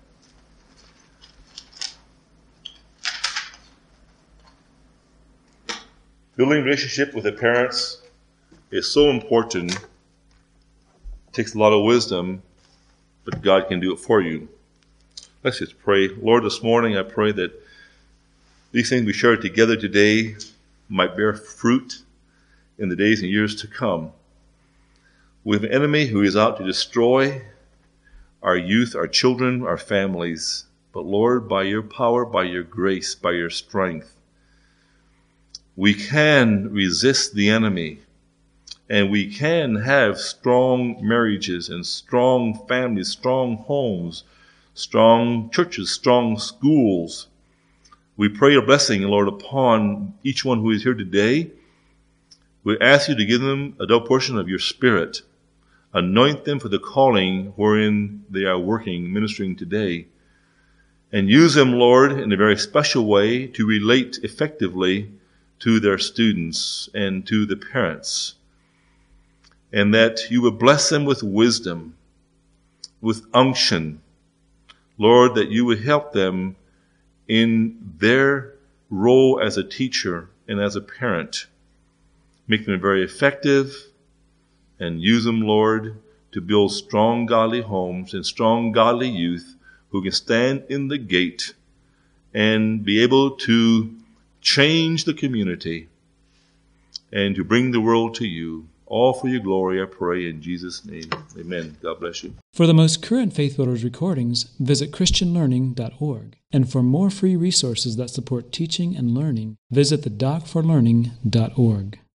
Building relationship with the parents is so important. It takes a lot of wisdom, but God can do it for you. Let's just pray. Lord, this morning I pray that these things we share together today might bear fruit in the days and years to come. We have an enemy who is out to destroy our youth, our children, our families. But Lord, by your power, by your grace, by your strength, we can resist the enemy, and we can have strong marriages and strong families, strong homes, strong churches, strong schools. We pray your blessing, Lord, upon each one who is here today. We ask you to give them a double portion of your Spirit. Anoint them for the calling wherein they are working, ministering today. And use them, Lord, in a very special way to relate effectively to their students and to the parents. And that you would bless them with wisdom, with unction. Lord, that you would help them in their role as a teacher and as a parent. Make them very effective and use them, Lord, to build strong godly homes and strong godly youth who can stand in the gate and be able to change the community and to bring the world to you. All for your glory, I pray in Jesus' name. Amen. God bless you. For the most current Faith Builders recordings, visit christianlearning.org. And for more free resources that support teaching and learning, visit thedocforlearning.org.